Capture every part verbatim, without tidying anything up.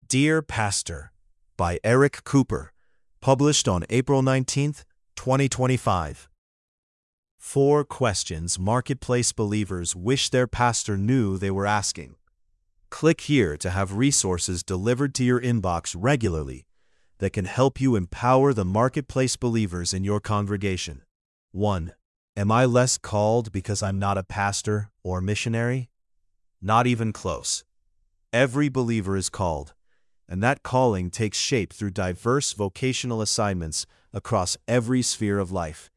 Dear Pastor, by Eric Cooper, published on April nineteenth, twenty twenty-five. Four questions marketplace believers wish their pastor knew they were asking. Click here to have resources delivered to your inbox regularly that can help you empower the marketplace believers in your congregation. one. Am I less called because I'm not a pastor or missionary? Not even close. Every believer is called, and that calling takes shape through diverse vocational assignments across every sphere of life.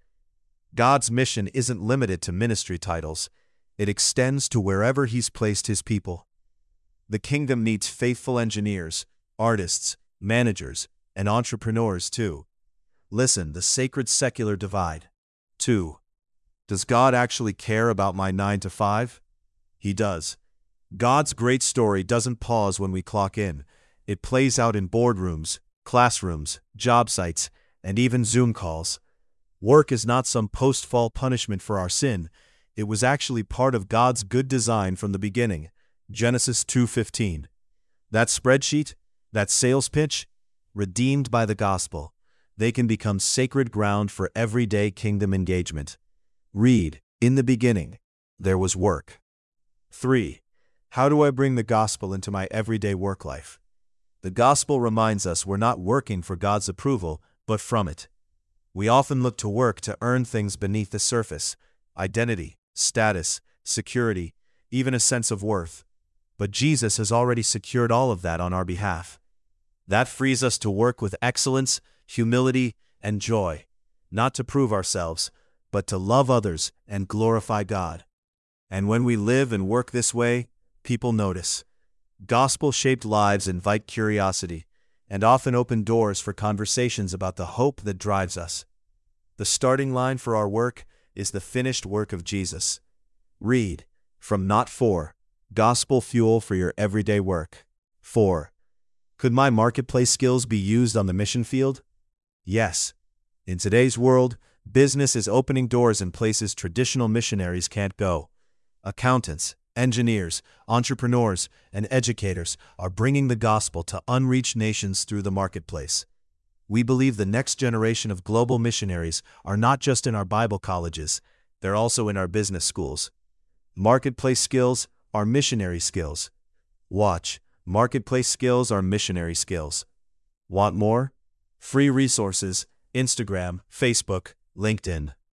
God's mission isn't limited to ministry titles. It extends to wherever He's placed His people. The kingdom needs faithful engineers, artists, managers, and entrepreneurs too. Listen, the sacred secular divide. two. Does God actually care about my nine to five? He does. God's great story doesn't pause when we clock in. It plays out in boardrooms, classrooms, job sites, and even Zoom calls. Work is not some post-fall punishment for our sin. It was actually part of God's good design from the beginning. Genesis two fifteen. That spreadsheet, that sales pitch, redeemed by the gospel, they can become sacred ground for everyday kingdom engagement. Read, in the beginning, there was work. three. How do I bring the gospel into my everyday work life? The gospel reminds us we're not working for God's approval, but from it. We often look to work to earn things beneath the surface: identity, status, security, even a sense of worth. But Jesus has already secured all of that on our behalf. That frees us to work with excellence, humility, and joy, not to prove ourselves, but to love others and glorify God. And when we live and work this way, people notice. Gospel-shaped lives invite curiosity and often open doors for conversations about the hope that drives us. The starting line for our work is the finished work of Jesus. Read, from Not For, Gospel Fuel for Your Everyday Work. four. Could my marketplace skills be used on the mission field? Yes. In today's world, business is opening doors in places traditional missionaries can't go. Accountants, engineers, entrepreneurs, and educators are bringing the gospel to unreached nations through the marketplace. We believe the next generation of global missionaries are not just in our Bible colleges, they're also in our business schools. Marketplace skills are missionary skills. Watch, marketplace skills are missionary skills. Want more? Free resources, Instagram, Facebook, LinkedIn.